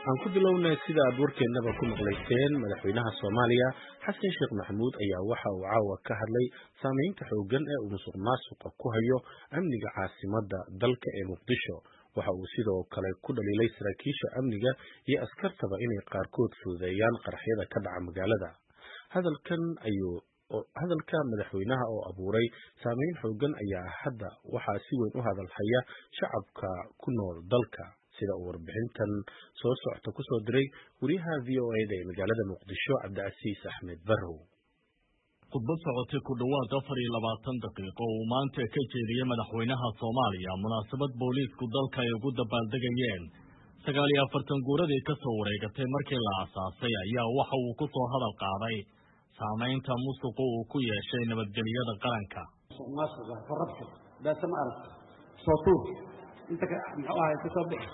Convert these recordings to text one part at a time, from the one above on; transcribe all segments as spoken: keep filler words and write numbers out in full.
aan ku bilownay sida aad warkeennaba ku maqlayseen madaxweynaha Soomaaliya Xasan Sheekh Maxamuud ayaa waxa uu caawa ka hadlay saameynta xooggan ee uu musuqmaasuqa ku hayo amniga caasimadda dalka ee Muqdisho. Waxa uu sidoo kale ku dhaliilay saraakiisha amniga iyo askartaba inay qaarkood fududeeyaan qaraxyada ka dhaca magaalada. Hadalkan ayuu hadalka madaxweynaha oo abuuray saameyn xooggan ayaa hadda waxaa si weyn u hadal haya shacabka ku nool dalka. sida uu warbixintan soo socota ku soo diray wariyaha V O A da ee magaalada Muqdisho Cabdicasiis Axmed Barrow. khudbad socotay ku dhawaad afar iyo labaatan daqiiqo uu maanta ka jeediyay madaxweynaha Soomaaliya munaasabad booliisku dalka ay ugu dabaaldegayeen sagaal iyo afartan guuradii ka soo wareegatay markii la aasaasay ayaa waxa uu ku soo hadal qaaday saameynta musuqa uu ku yeeshay nabadgelyada qaranka. musuqmaasuqa corruption daata ma arag soo tuur inta ka muxuu ahay ka soo bixi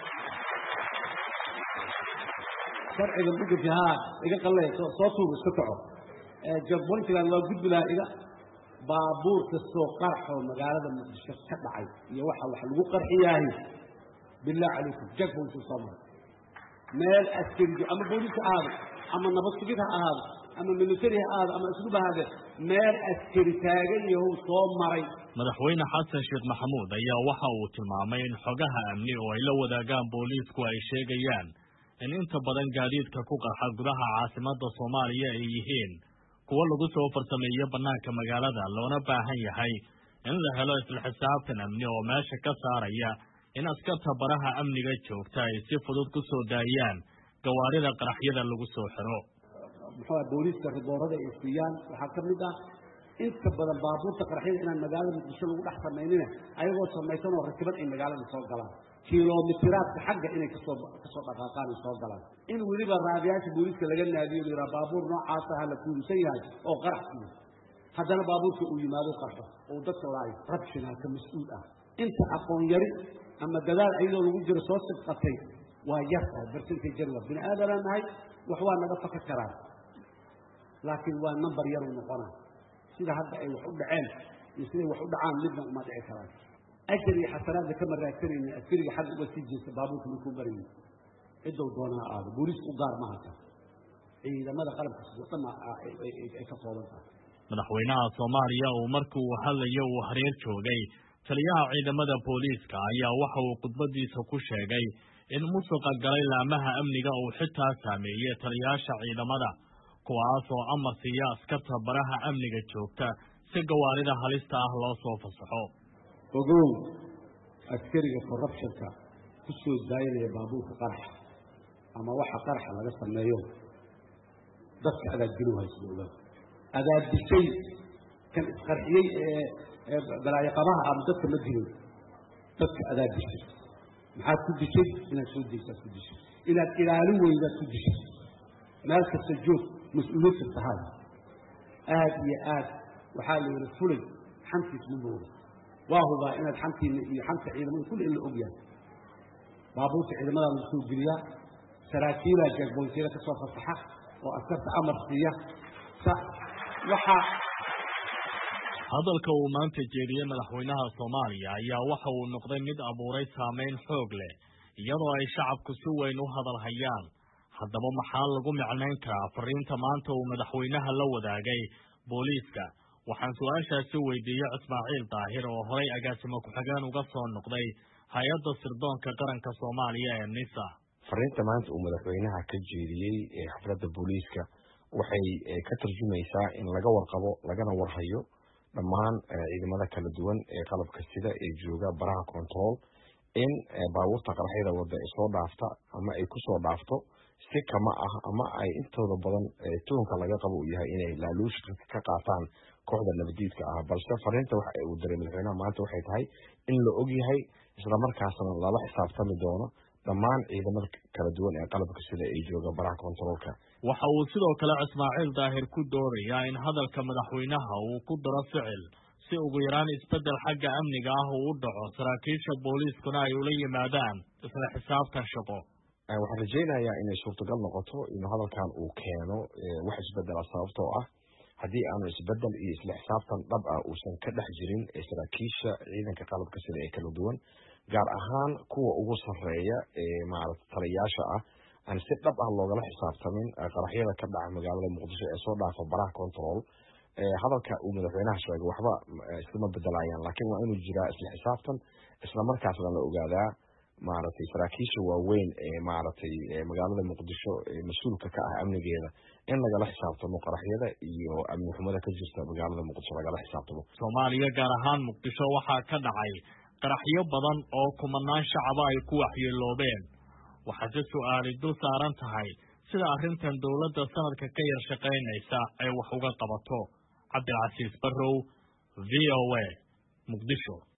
sharciga bugajaha iga qalay soo tuur iska taco ee jabontigan waa gudbila iga baabuurka soo qarxo magaalada Muqdisho ka dhacay iyo waxa wax lagu qarxiyahay bilaa calaykum jabon soo samay meel askari ama booliska aad ama nabadgelyada aad ama military aad ama isluba hada meel askari taagan yahay soo maray. madaxweyne Xasan Sheekh Maxamuud ayaa waxa uu tilmaamay in xogaha amni oo ay la wadaagaan booliisku ay sheegayaan in inta badan gaadiidka ku qarxa gudaha caasimadda Soomaaliya ay yihiin kuwa lagu soo farsameeyo banaanka magaalada loona baahan yahay in la helo isla xisaabtan amni oo meesha ka saaraya in askarta baraha amniga joogta ay si fudud ku soo daayaan gawaarida qaraxyada lagu soo xiro. muxuu booliiska riboorada ay siiyaan waxa ka mid ah inta badan baabuurta qaraxyada inaan magaalada Muqdisho lagu dhex sameeynin ayagoo samaysan oo rakibad ay magaalada soo galaan kiiloomitiraadka xagga inay ka soo ka soo dhaqaaqaan soo galaan in waliba raadiyaasha booliiska laga naadiyo ira baabuur noocaas ah la kuusan yahay oo qarax ah haddana baabuurka uu yimaado qarxo oo dadka laay rabshina ka mas'uul ah inta aqoon yari ama dadaal ayadoo lagu jiro soo sibqatay waa yartahay bartilka janna bin aadanahay wax waa naga fakar karaan laakiin waa number yar oo noqona sida hadda ay wax u dhaceen iyo sida wax u dhacaan midna uma dhici karaan ajri xasanaad ka maraagsanayna askariga xad uga sii jeesta baabuurka markuu barayo cidoo doonaa aad booliis u gaar ma hata ciidamada qalabka sidoo ay ka soodan tahay. madaxweynaha Soomaaliya oo markii uu hadlayo uu hareer joogay taliyaha ciidamada booliiska ayaa waxa uu khudbadiisa ku sheegay in musuqa galay laamaha amniga uu xitaa saameeyay taliyaasha ciidamada kuwaas oo amar siiya askarta baraha amniga joogta si gawaarida halista ah loo soo fasaxo. ogow askariga corruptionka ku soo daayay baabuurka qarax ama waxa qarax laga sameeyo dadka aad geliyo hayso aad dishay kan isqarxiyay ee balaayo qabaha ama dadka ma dilin dadka aad dishay maxaad ku dishay inaad soo deysay ku dishay inaad ilaalin weyda ku dishay meel kasta joog مسؤولية الصحابة آد يا آد وحال يرفلي حمتي منه وهو إن الحمتي حمتي عيدا من كل اللي أبيان بابوت عيدا ماذا نسوي جريا سراكيلا جاك بويسيرا كسوف الصحة وأثرت أمر فيها وحا hadalka uu maanta jeediyay madaxweynaha Soomaaliya ayaa waxa uu noqday mid abuuray saameyn xoog leh iyadoo ay shacabku si weyn u hadal hayaan. haddaba maxaa lagu micnayn karaa fariinta maanta uu madaxweynaha la wadaagay booliiska? waxaan su'aashaasi weydiiyay Ismaaciil Daahir oo horay agaasimo ku-xigeen uga soo noqday hay'adda sirdoonka qaranka Soomaaliya ee NISA. fariinta maanta uu madaxweynaha ka jeediyay ee xafladda booliiska waxay ka tarjumaysaa in laga warqabo lagana warhayo dhammaan ciidamada kala duwan ee qalabka sida ee jooga baraha control in baabuurta qaraxyada wada ay soo dhaafta ama ay ku soo dhaafto si kama ah ama ay intooda badan toonka laga qabo uu yahay inay laaluush ka qaataan kooxda nabadiidka ah. balse fariinta waxa uu diray madaxweynaha maanta waxay tahay in la og yahay isla markaasna lala xisaabtami doono dhammaan ciidamada kala duwan ee qalabka sida ay jooga baraha controlka. waxa uu sidoo kale Ismaaciil Daahir ku doorayaa in hadalka madaxweynaha uu ku daro ficil si ugu yaraan isbedel xagga amniga ah uu u dhaco saraakiisha booliiskuna ay ula yimaadaan isla xisaabtan shaqo. waxaan rajaynayaa inay suurtagal noqoto inuu hadalkan uu keeno wax isbedela sababtoo ah haddii aanu isbedel iyo isla xisaabtan dhab ah uusan ka dhex jirin saraakiisha ciidanka qalabka sida ee kala duwan gaar ahaan kuwa ugu sarreeya ee maaragtay taliyaasha ah aan si dhab ah loogala xisaabtamin qaraxyada ka dhaca magaalada muqdisho ee soo dhaafa baraha control hadalka uu madaxweynaha sheegay waxba islama bedelayaan laakiin waa inuu jiraa isla xisaabtan isla markaasna la ogaadaa maaragtay saraakiisha waaweyn ee maaragtay magaalada muqdisho ee mas-uulka ka ah amnigeeda in lagala xisaabtamo qaraxyada iyo amni xumada ka jirta magaalada muqdisho lagala xisaabtamo. Soomaaliya gaar ahaan muqdisho waxaa ka dhacay qaraxyo badan oo kumanaan shacaba ay ku waxyeeloobeen. waxaa si su'aali dul saaran tahay sida arrintan dowladda sanadka ka yar shaqaynaysa ay wax uga qabato. Cabdilcasiis Barrow, V O A, Muqdisho.